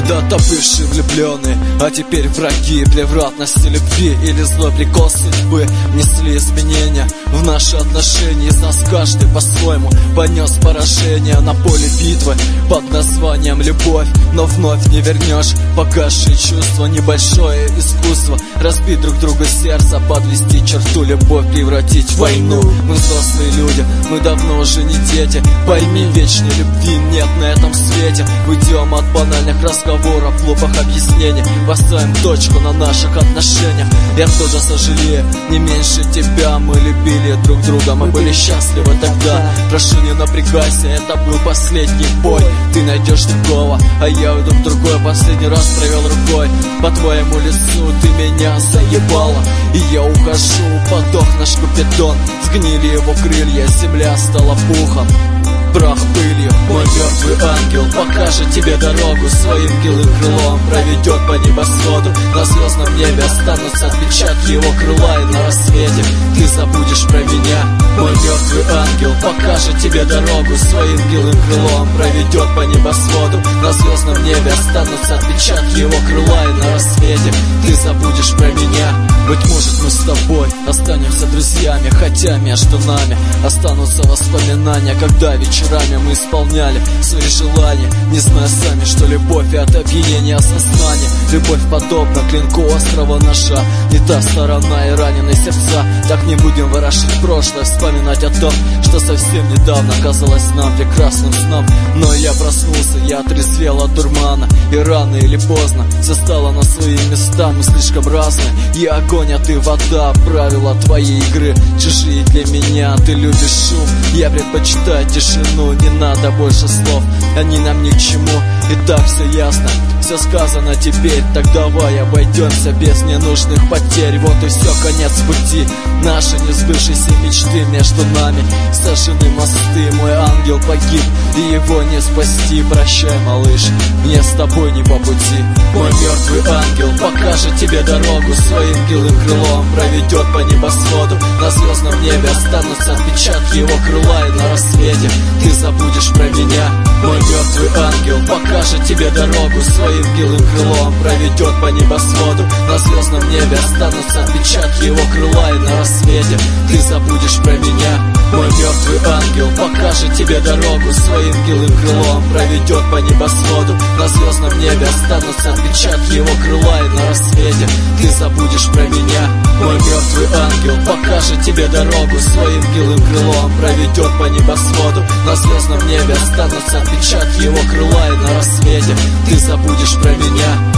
Когда-то бывшие влюбленные, а теперь враги. Превратности любви или злой прикол судьбы внесли изменения в наши отношения. Из нас каждый по-своему понес поражение на поле битвы под названием любовь. Но вновь не вернешь погасшие чувства. Небольшое искусство разбить друг другу сердце, подвести черту, любовь превратить в войну. Мы взрослые люди, мы давно уже не дети. Пойми, вечной любви нет на этом свете. Уйдем от банальных разговоров, глупых объяснений, поставим точку на наших отношениях. Я тоже сожалею, не меньше тебя. Мы любили друг друга, мы были счастливы тогда. Прошу, не напрягайся, это был последний бой. Ты найдешь другого, а я уйду в другой. Последний раз провел рукой по твоему лицу, ты меня заебала. И я ухожу, подох наш купидон. Сгнили его крылья, земля стала пухом, прах пылью. Мой мертвый ангел покажет тебе дорогу, своим гилым крылом проведет по небосводу. На звездном небе останутся отпечатки его крыла, и на рассвете ты забудешь про меня. Мой мертвый ангел покажет тебе дорогу, своим гилым крылом проведет по небосводу. На звездном небе останутся отпечатки его крыла, и на рассвете ты забудешь про меня. Быть может, мы с тобой останемся друзьями, хотя между нами останутся воспоминания, когда вечерами мы исполняли свои желания, не зная сами, что любовь — это опьянение сознания. Любовь подобна клинку острого ножа, не та сторона и раненые сердца. Так не будем ворошить прошлое, вспоминать о том, что совсем недавно казалось нам прекрасным сном. Но я проснулся, я отрезвел от дурмана, и рано или поздно все стало на свои места. Мы слишком разные, я огонь, а ты вода, правила твоей игры чужие для меня. Ты любишь шум, я предпочитаю тишину. Не надо больше слов, они нам ни к чему. И так все ясно, все сказано теперь. Так давай обойдемся без ненужных потерь. Вот и все, конец пути, наши несбывшиеся мечты. Между нами сожжены мосты, мой ангел погиб, и его не спасти. Прощай, малыш, мне с тобой не по пути. Мой мертвый ангел покажет тебе дорогу, своим гилым крылом проведет по небосводу. На звездном небе останутся отпечатки его крыла, и на рассвете ты забудешь про меня. Мой мертвый ангел покажет тебе дорогу, своим гилым крылом проведет по небосводу. На звездном небе останутся отпечатки его крыла, и на рассвете ты забудешь про меня. Мой мертвый ангел покажет тебе дорогу, своим гилым крылом проведет по небосводу. На звездном небе останутся отпечатки его крыла, и на рассвете ты забудешь про меня. Мой мертвый ангел покажет тебе дорогу, своим гилым крылом проведет по небосводу. На звездном небе останутся отпечатки его крыла, и на рассвете ты забудешь про меня.